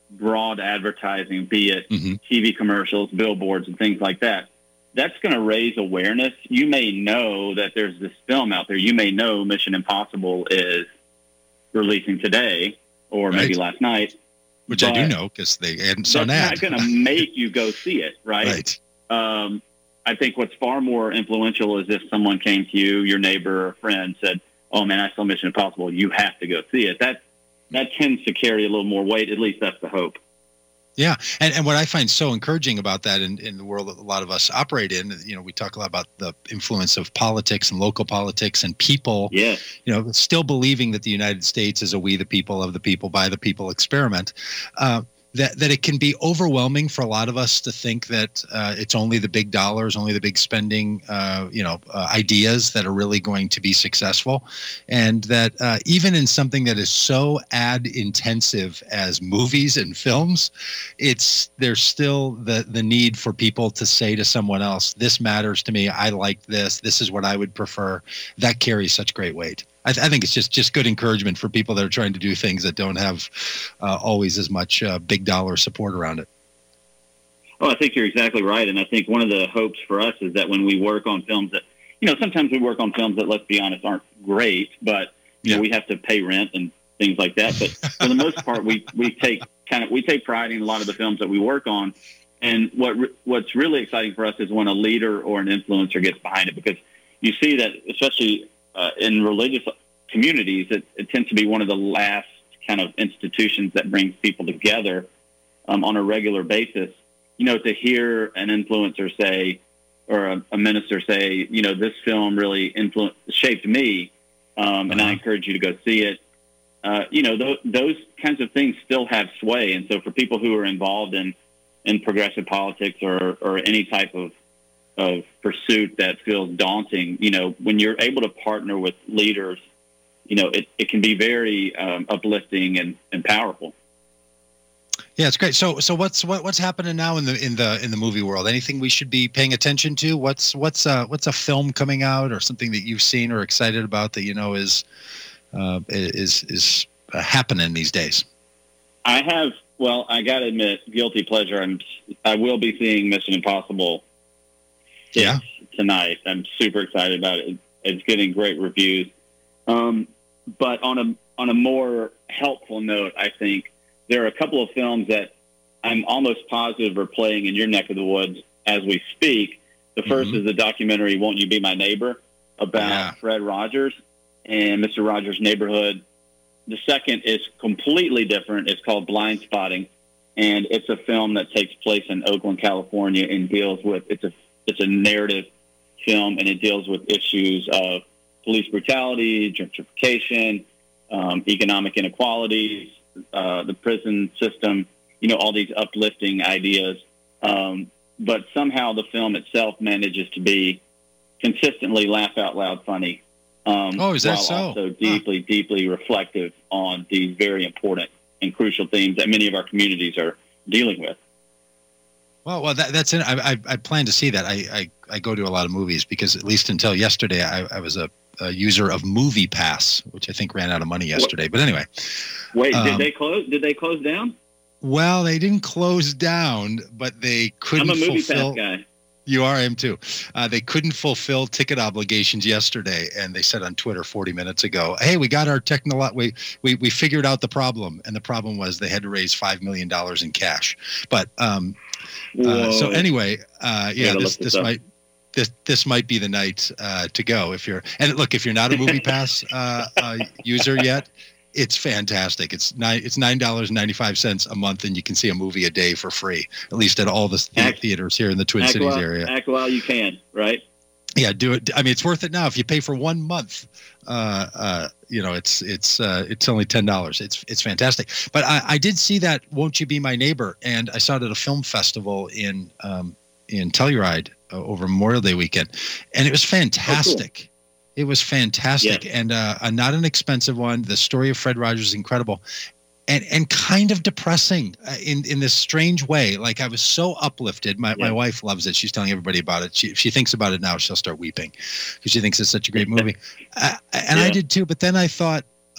S15: broad advertising, be it
S1: mm-hmm.
S15: T V commercials, billboards, and things like that. That's going to raise awareness. You may know that there's this film out there. You may know Mission Impossible is releasing today or maybe
S1: right.
S15: last night.
S1: Which I do know because they hadn't saw an ad.
S15: That's not going to make you go see it, right?
S1: Right.
S15: Um, I think what's far more influential is if someone came to you, your neighbor or friend said, oh, man, I saw Mission Impossible. You have to go see it. That that tends to carry a little more weight. At least that's the hope.
S1: Yeah. And and what I find so encouraging about that in, in the world that a lot of us operate in, you know, we talk a lot about the influence of politics and local politics and people,
S15: yeah.
S1: you know, still believing that the United States is a we the people, of the people, by the people experiment. Uh, that that it can be overwhelming for a lot of us to think that uh, it's only the big dollars, only the big spending, uh, you know, uh, ideas that are really going to be successful. And that uh, even in something that is so ad intensive as movies and films, it's there's still the, the need for people to say to someone else, this matters to me. I like this. This is what I would prefer. That carries such great weight. I, th- I think it's just, just good encouragement for people that are trying to do things that don't have uh, always as much uh, big dollar support around it.
S15: Oh, I think you're exactly right. And I think one of the hopes for us is that when we work on films that, you know, sometimes we work on films that, let's be honest, aren't great, but you
S1: yeah.
S15: know, we have to pay rent and things like that. But for the most part, we, we take kind of, we take pride in a lot of the films that we work on. And what re- what's really exciting for us is when a leader or an influencer gets behind it, because you see that, especially Uh, in religious communities, it, it tends to be one of the last kind of institutions that brings people together um, on a regular basis. You know, to hear an influencer say, or a, a minister say, you know, this film really influenced, shaped me, um, and I encourage you to go see it. Uh, you know, th- those kinds of things still have sway. And so for people who are involved in, in progressive politics or, or any type of of pursuit that feels daunting, you know, when you're able to partner with leaders, you know, it, it can be very um, uplifting and, and powerful.
S1: Yeah, it's great. So, so what's what, what's happening now in the in the in the movie world? Anything we should be paying attention to? What's what's uh what's a film coming out or something that you've seen or excited about that you know is uh, is is uh, happening these days?
S15: I have. Well, I got to admit, guilty pleasure. I'm I will be seeing Mission Impossible.
S1: Yeah.
S15: Tonight. I'm super excited about it. It's getting great reviews. Um, but on a on a more helpful note, I think there are a couple of films that I'm almost positive are playing in your neck of the woods as we speak. The first mm-hmm. is the documentary "Won't You Be My Neighbor" about yeah. Fred Rogers and Mister Rogers' Neighborhood. The second is completely different. It's called Blind Spotting, and it's a film that takes place in Oakland, California, and deals with it's a It's a narrative film, and it deals with issues of police brutality, gentrification, um, economic inequalities, uh, the prison system, you know, all these uplifting ideas. Um, but somehow the film itself manages to be consistently laugh out loud funny. Um,
S1: oh, is that
S15: while
S1: so?
S15: also deeply, huh. deeply reflective on these very important and crucial themes that many of our communities are dealing with.
S1: Well, well, that, that's it. I, I, I plan to see that. I, I, I go to a lot of movies because at least until yesterday, I, I was a, a user of Movie Pass, which I think ran out of money yesterday. What? But anyway,
S15: wait,
S1: um,
S15: did they close? Did they close down?
S1: Well, they didn't close down, but they couldn't.
S15: I'm a Movie
S1: fulfill,
S15: Pass guy.
S1: You are, I am too. Uh, they couldn't fulfill ticket obligations yesterday, and they said on Twitter forty minutes ago, "Hey, we got our technolo- we, we we figured out the problem, and the problem was they had to raise five million dollars in cash." But um, uh, so anyway, uh, yeah, this this up. might this this might be the night uh, to go if you're. And look, if you're not a Movie Pass uh, uh, user yet. It's fantastic. It's nine. It's nine dollars and ninety five cents a month, and you can see a movie a day for free. At least at all the
S15: act,
S1: theaters here in the Twin Cities
S15: while,
S1: area.
S15: Act while you can, right?
S1: Yeah, do it. I mean, it's worth it now. If you pay for one month, uh, uh, you know, it's it's uh, it's only ten dollars. It's it's fantastic. But I, I did see that "Won't You Be My Neighbor," and I saw it at a film festival in um, in Telluride uh, over Memorial Day weekend, and it was fantastic. Oh, cool. It was fantastic, yes. and uh, uh, not an expensive one. The story of Fred Rogers is incredible, and and kind of depressing uh, in in this strange way. Like I was so uplifted. My yeah. my wife loves it. She's telling everybody about it. She, if she thinks about it now, she'll start weeping because she thinks it's such a great movie, uh, and yeah. I did too. But then I thought, um,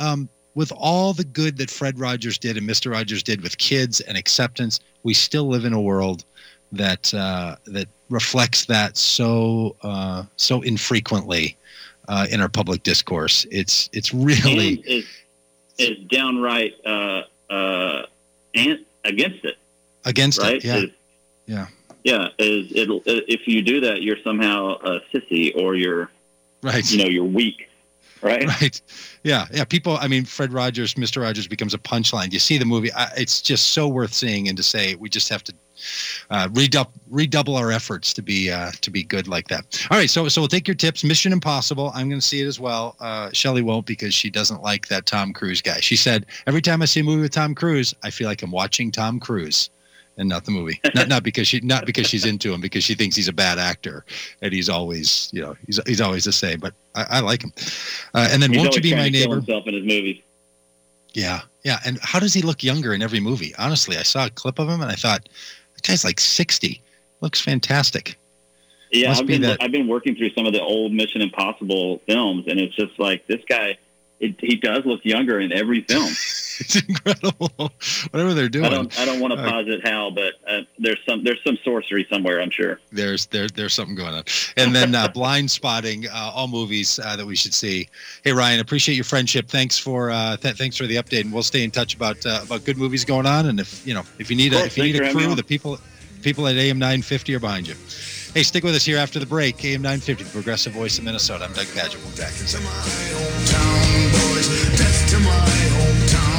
S1: with all the good that Fred Rogers did and Mister Rogers did with kids and acceptance, we still live in a world that uh, that reflects that so uh, so infrequently uh, in our public discourse. It's it's really
S15: and is is downright uh, uh, and against it.
S1: Against
S15: right?
S1: it, yeah,
S15: Is,
S1: yeah,
S15: yeah. Is it'll if you do that, you're somehow a sissy or you're
S1: right.
S15: You know, you're weak. Right.
S1: Right. Yeah. Yeah. People, I mean, Fred Rogers, Mister Rogers becomes a punchline. You see the movie. I, it's just so worth seeing, and to say we just have to uh, redouble, redouble our efforts to be uh, to be good like that. All right. So so we'll take your tips. Mission Impossible. I'm going to see it as well. Uh, Shelley won't because she doesn't like that Tom Cruise guy. She said, every time I see a movie with Tom Cruise, I feel like I'm watching Tom Cruise. And not the movie, not not because she not because she's into him, because she thinks he's a bad actor, and he's always you know he's he's always the same. But I, I like him. Uh, and then
S15: He's
S1: Won't You Be My
S15: trying to kill
S1: Neighbor?
S15: himself in his movies.
S1: Yeah, yeah. And how does he look younger in every movie? Honestly, I saw a clip of him and I thought, that guy's like sixty. Looks fantastic.
S15: Yeah,
S1: Must
S15: I've
S1: be
S15: been
S1: that-
S15: I've been working through some of the old Mission Impossible films, and it's just like this guy. It, he does look younger in every film.
S1: It's incredible. Whatever they're doing.
S15: I don't I don't want to
S1: Uh,
S15: posit how, but uh, there's some there's some sorcery somewhere, I'm sure.
S1: There's there there's something going on. And then uh, Blind Spotting, uh, all movies uh, that we should see. Hey Ryan, appreciate your friendship. Thanks for uh, th- thanks for the update, and we'll stay in touch about uh, about good movies going on. And if you know if you need a
S15: Of course,
S1: if you
S15: thanks
S1: need
S15: for
S1: a
S15: having me
S1: crew,
S15: on.
S1: the people people at A M nine fifty are behind you. Hey, stick with us here after the break. A M nine fifty, the Progressive Voice of Minnesota. I'm Doug Padgett. We'll be back in a second.
S8: Death to my hometown.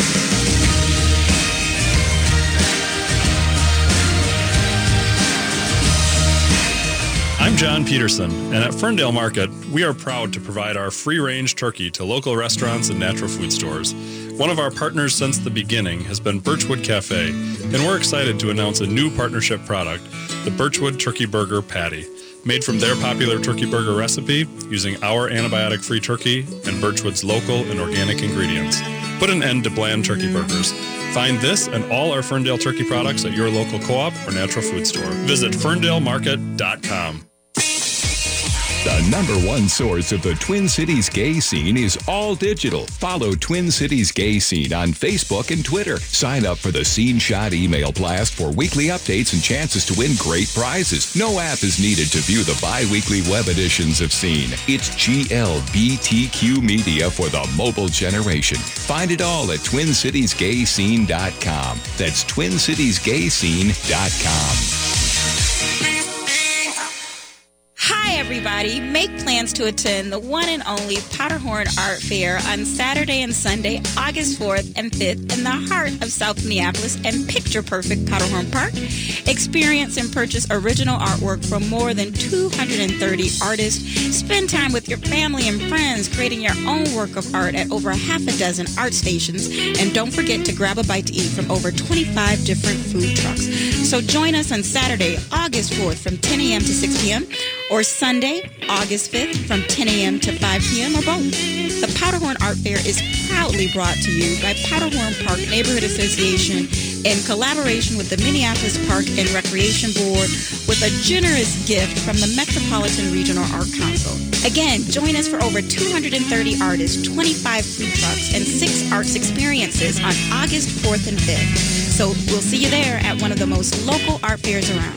S16: I'm John Peterson, and at Ferndale Market, we are proud to provide our free-range turkey to local restaurants and natural food stores. One of our partners since the beginning has been Birchwood Cafe, and we're excited to announce a new partnership product, the Birchwood Turkey Burger Patty. Made from their popular turkey burger recipe, using our antibiotic-free turkey and Birchwood's local and organic ingredients. Put an end to bland turkey burgers. Find this and all our Ferndale turkey products at your local co-op or natural food store. Visit ferndale market dot com.
S17: The number one source of the Twin Cities gay scene is all digital. Follow Twin Cities Gay Scene on Facebook and Twitter. Sign up for the Scene Shot email blast for weekly updates and chances to win great prizes. No app is needed to view the bi-weekly web editions of Scene. It's G L B T Q media for the mobile generation. Find it all at twin cities gay scene dot com. That's twin cities gay scene dot com.
S6: Hi, everybody. Make plans to attend the one and only Powderhorn Art Fair on Saturday and Sunday, August fourth and fifth in the heart of South Minneapolis and picture-perfect Powderhorn Park. Experience and purchase original artwork from more than two hundred thirty artists. Spend time with your family and friends creating your own work of art at over half a dozen art stations. And don't forget to grab a bite to eat from over twenty-five different food trucks. So join us on Saturday, August fourth from ten a.m. to six p.m. or Sunday, August fifth from ten a.m. to five p.m. or both. The Powderhorn Art Fair is proudly brought to you by Powderhorn Park Neighborhood Association in collaboration with the Minneapolis Park and Recreation Board with a generous gift from the Metropolitan Regional Art Council. Again, join us for over two hundred thirty artists, twenty-five food trucks, and six arts experiences on August fourth and fifth. So we'll see you there at one of the most local art fairs around.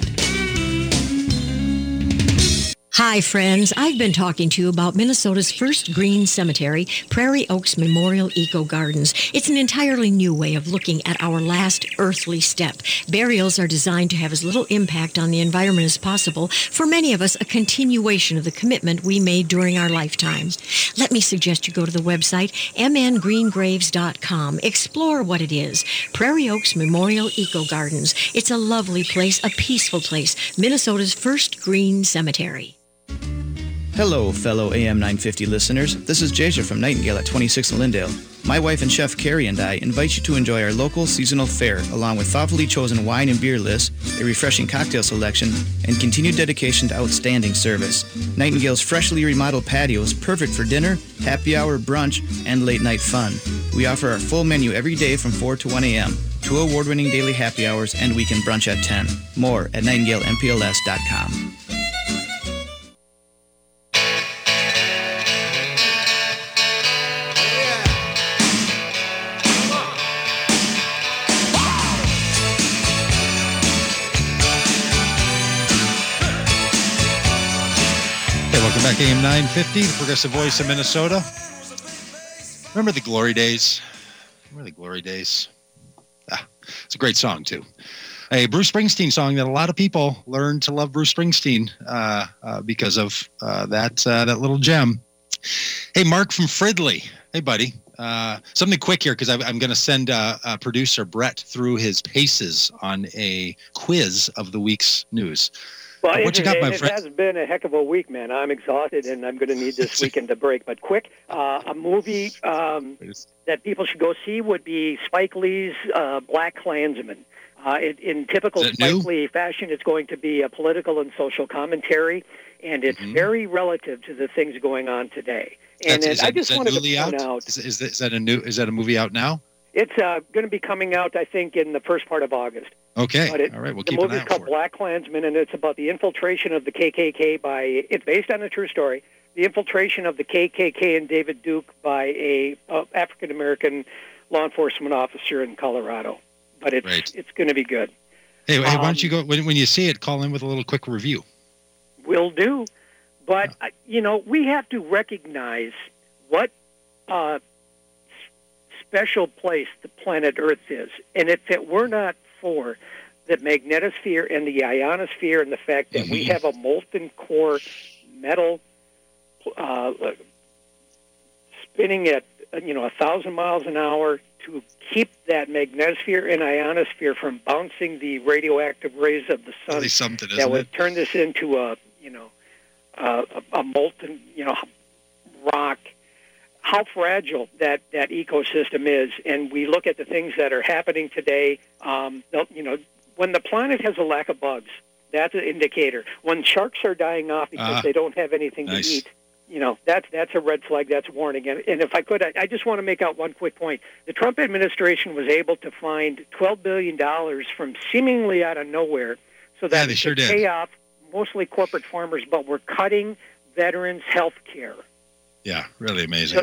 S18: Hi, friends. I've been talking to you about Minnesota's first green cemetery, Prairie Oaks Memorial Eco Gardens. It's an entirely new way of looking at our last earthly step. Burials are designed to have as little impact on the environment as possible. For many of us, a continuation of the commitment we made during our lifetime. Let me suggest you go to the website m n green graves dot com. Explore what it is. Prairie Oaks Memorial Eco Gardens. It's a lovely place, a peaceful place. Minnesota's first green cemetery.
S19: Hello, fellow A M nine fifty listeners. This is Jasia from Nightingale at twenty-six in Lindale. My wife and chef Carrie and I invite you to enjoy our local seasonal fare, along with thoughtfully chosen wine and beer lists, a refreshing cocktail selection, and continued dedication to outstanding service. Nightingale's freshly remodeled patio is perfect for dinner, happy hour, brunch, and late-night fun. We offer our full menu every day from four to one a.m., two award-winning daily happy hours, and weekend brunch at ten. More at nightingale m p l s dot com.
S1: Back A M nine fifty, the Progressive Voice of Minnesota. Remember the glory days? Remember the glory days? Ah, it's a great song, too. A Bruce Springsteen song that a lot of people learned to love Bruce Springsteen uh, uh, because of uh, that uh, that little gem. Hey, Mark from Fridley. Hey, buddy. Uh, something quick here because I'm going to send uh, uh, producer Brett through his paces on a quiz of the week's news.
S20: Well,
S1: what
S20: it,
S1: you got, my
S20: it
S1: friend?
S20: has been a heck of a week, man. I'm exhausted, and I'm going to need this weekend to break. But quick, uh, a movie um, that people should go see would be Spike Lee's uh, Black Klansman. Uh, it, in typical Spike
S1: new?
S20: Lee fashion, it's going to be a political and social commentary, and it's
S1: Mhm.
S20: very relative to the things going on today. And
S1: That's- is
S20: then I
S1: that-
S20: just
S1: is that
S20: wanted to
S1: newly
S20: point
S1: out?
S20: out,
S1: Is, is, that, is that a new? Is that a movie out now?
S20: it's uh, going to be coming out, I think, in the first part of August.
S1: Okay.
S20: But it,
S1: All right. We'll
S20: the
S1: keep an
S20: movie's
S1: eye out
S20: called
S1: for it.
S20: Black Klansman, and it's about the infiltration of the K K K by. It's based on a true story. The infiltration of the K K K and David Duke by a uh, African American law enforcement officer in Colorado. But it's
S1: Right.
S20: it's going to be good.
S1: Hey, hey, why
S20: Um,
S1: don't you go when, when you see it? Call in with a little quick review.
S20: Will do. But, uh, you know, we have to recognize what uh, s- special place the planet Earth is. And if it were not for the magnetosphere and the ionosphere and the fact that we have a molten core metal uh, spinning at, uh, you know, a thousand miles an hour to keep that magnetosphere and ionosphere from bouncing the radioactive rays of the sun,
S1: Really something,
S20: that
S1: isn't
S20: would
S1: it?
S20: turn this into a, you know, uh, a, a molten, you know, rock. How fragile that, that ecosystem is, and we look at the things that are happening today. Um, they'll- you know, when the planet has a lack of bugs, that's an indicator. When sharks are dying off because
S1: Ah,
S20: they don't have anything
S1: nice.
S20: to eat, you know, that's that's a red flag. That's a warning. And, and if I could, I, I just want to make out one quick point. The Trump administration was able to find twelve billion dollars from seemingly out of nowhere, so that
S1: Yeah, they
S20: it
S1: sure
S20: could
S1: did.
S20: pay off mostly corporate farmers, but we're cutting veterans' health care.
S1: Yeah, really amazing.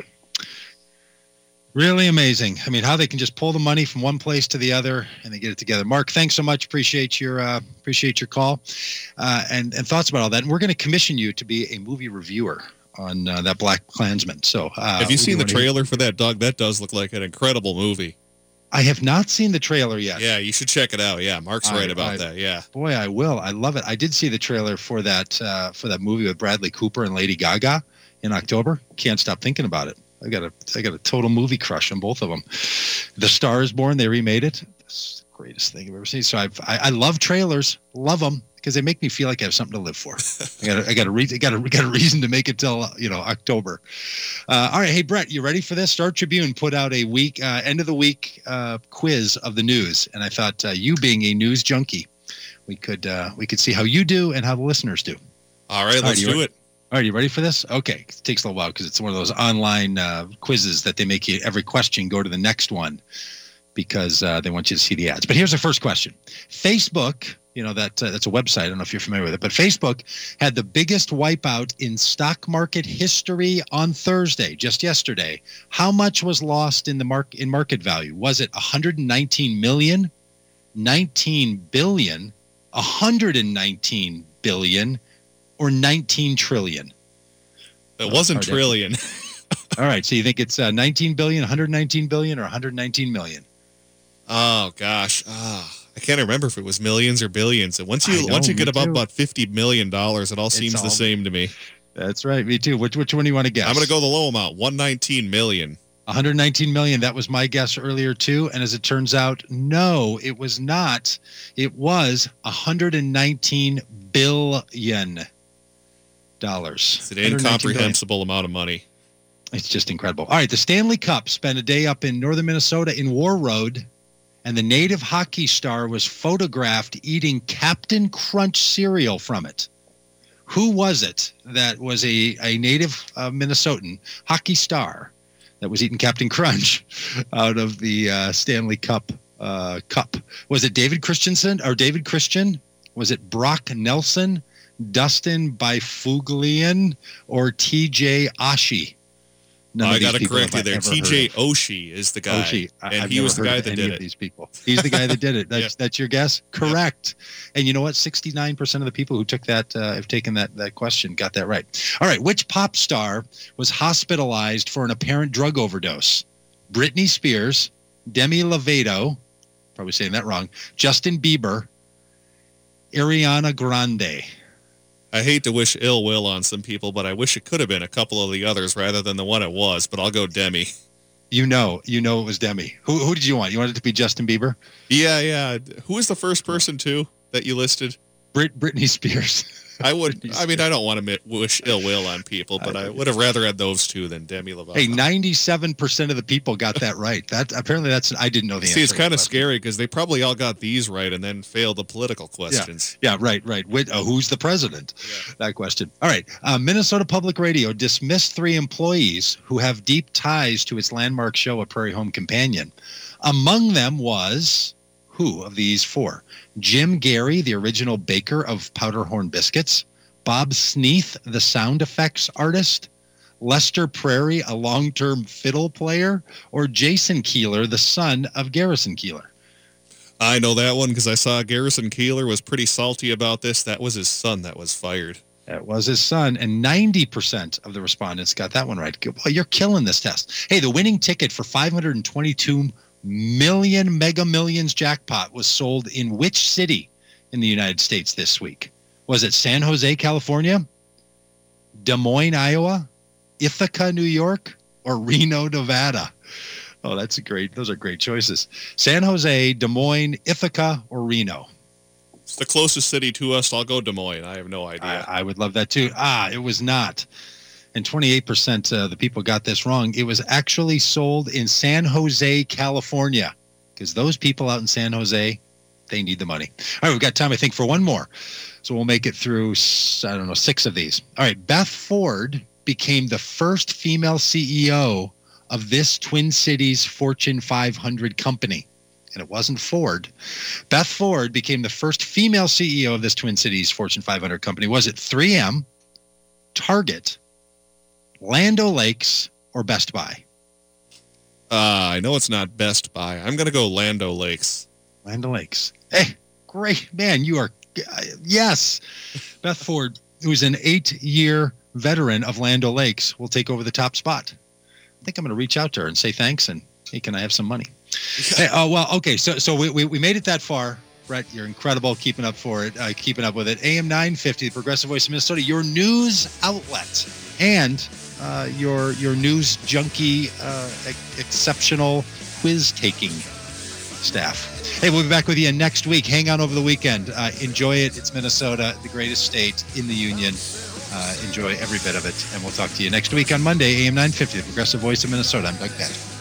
S1: Really amazing. I mean, how they can just pull the money from one place to the other and they get it together. Mark, thanks so much. Appreciate your uh, appreciate your call uh, and and thoughts about all that. And we're going to commission you to be a movie reviewer on uh, that Black Klansman. So, uh,
S9: Have you
S1: what do
S9: seen the
S1: wanna hear?
S9: trailer for that, Doug? That does look like an incredible movie.
S1: I have not seen the trailer yet.
S9: Yeah, you should check it out. Yeah, Mark's
S1: I-
S9: right about
S1: I-
S9: that. Yeah.
S1: Boy, I will. I love it. I did see the trailer for that uh, for that movie with Bradley Cooper and Lady Gaga in October. Can't stop thinking about it. I got a I got a total movie crush on both of them. The Star is Born. They remade it. That's the greatest thing I've ever seen. So I've, I I love trailers. Love them because they make me feel like I have something to live for. I got a, I got a reason. Got a got a reason to make it till you know October. Uh, all right, hey Brett, you ready for this? Star Tribune put out a week uh, end of the week uh, quiz of the news, and I thought uh, you being a news junkie, we could uh, we could see how you do and how the listeners do.
S9: All right, let's
S1: you
S9: do
S1: ready?
S9: it.
S1: All right, you ready for this? Okay, it takes a little while because it's one of those online uh, quizzes that they make you every question go to the next one because uh, they want you to see the ads. But here's the first question: Facebook, you know that uh, that's a website. I don't know if you're familiar with it, but Facebook had the biggest wipeout in stock market history on Thursday, just yesterday. How much was lost in the mark in market value? Was it one hundred nineteen million, nineteen billion, one hundred nineteen billion? Or nineteen trillion?
S9: It wasn't trillion.
S1: All right, so you think it's uh, nineteen billion, one hundred nineteen billion, or one hundred nineteen million?
S9: Oh gosh, ah, I can't remember if it was millions or billions. And once
S1: I
S9: you
S1: know,
S9: once you get
S1: me
S9: above
S1: too.
S9: about fifty million dollars, it all
S1: It's
S9: seems
S1: all-
S9: the same to me.
S1: That's right, me too. Which which one do you want to guess?
S9: I'm going to go the low amount, one nineteen million.
S1: one hundred nineteen million. That was my guess earlier too, and as it turns out, no, it was not. It was one hundred nineteen billion dollars.
S9: It's an incomprehensible amount of money.
S1: It's just incredible. All right, the Stanley Cup spent a day up in northern Minnesota in War Road, and the native hockey star was photographed eating Captain Crunch cereal from it. Who was it that was a, a native uh, Minnesotan hockey star that was eating Captain Crunch out of the uh, Stanley Cup uh, cup? Was it David Christensen or David Christian? Was it Brock Nelson, Dustin Byfuglian, or T J Oshie? None
S9: oh,
S1: of
S9: I
S1: these
S9: got to
S1: people
S9: correct
S1: have
S9: you
S1: I
S9: there.
S1: ever
S9: T J
S1: heard of.
S9: Oshie is the guy.
S1: Oshie. I,
S9: and
S1: I've
S9: he
S1: never
S9: was the
S1: heard
S9: guy
S1: of
S9: that
S1: any
S9: did
S1: of
S9: it.
S1: these people. He's the guy that did it. That's
S9: Yeah.
S1: that's your guess? Correct. And you know what? sixty-nine percent of the people who took that, uh, have taken that, that question, got that right. All right. Which pop star was hospitalized for an apparent drug overdose? Britney Spears, Demi Lovato, probably saying that wrong, Justin Bieber, Ariana Grande.
S9: I hate to wish ill will on some people, but I wish it could have been a couple of the others rather than the one it was, but I'll go Demi.
S1: You know, you know it was Demi. Who who did you want? You wanted it to be Justin Bieber?
S9: Yeah, yeah. Who was the first person, too, that you listed?
S1: Brit Britney Spears.
S9: I would. I mean, I don't want to wish ill will on people, but I, I would have rather had those two than Demi Lovato.
S1: Hey, ninety-seven percent of the people got that right. That apparently that's I didn't know the
S9: See,
S1: answer.
S9: it's kind of scary because they probably all got these right and then failed the political questions.
S1: Yeah, yeah right, right. With, uh, who's the president? Yeah. That question. All right. Uh, Minnesota Public Radio dismissed three employees who have deep ties to its landmark show, A Prairie Home Companion. Among them was who of these four? Jim Gary, the original baker of Powderhorn Biscuits. Bob Sneath, the sound effects artist. Lester Prairie, a long-term fiddle player. Or Jason Keeler, the son of Garrison Keeler.
S9: I know that one because I saw Garrison Keeler was pretty salty about this. That was his son that was fired.
S1: That was his son, and ninety percent of the respondents got that one right. Well, you're killing this test. Hey, the winning ticket for five hundred twenty-two million Mega Millions jackpot was sold in which city in the United States this week? Was it San Jose, California, Des Moines, Iowa, Ithaca, New York, or Reno, Nevada? Oh, that's a great. Those are great choices. San Jose, Des Moines, Ithaca, or Reno?
S9: It's the closest city to us. I'll go Des Moines. I have no idea.
S1: I, I would love that too. Ah, it was not. And twenty-eight percent of the people got this wrong. It was actually sold in San Jose, California, because those people out in San Jose, they need the money. All right, we've got time, I think, for one more. So we'll make it through, I don't know, six of these. All right, Beth Ford became the first female C E O of this Twin Cities Fortune five hundred company. And it wasn't Ford. Beth Ford became the first female C E O of this Twin Cities Fortune five hundred company. Was it three M, Target, Land O'Lakes, or Best Buy?
S9: Uh, I know it's not Best Buy. I'm going to go Land O'Lakes.
S1: Land O'Lakes. Hey, great. Man, you are, uh, yes. Beth Ford, who's an eight-year veteran of Land O'Lakes, will take over the top spot. I think I'm going to reach out to her and say thanks, and hey, can I have some money? Hey, oh, well, okay, so so we, we, we made it that far. Brett, you're incredible keeping up for it, uh, keeping up with it. A M nine fifty, the Progressive Voice of Minnesota, your news outlet, and uh, your your news junkie, uh, ex- exceptional quiz-taking staff. Hey, we'll be back with you next week. Hang on over the weekend. Uh, enjoy it. It's Minnesota, the greatest state in the union. Uh, enjoy every bit of it, and we'll talk to you next week on Monday, A M nine fifty, the Progressive Voice of Minnesota. I'm Doug Patrick.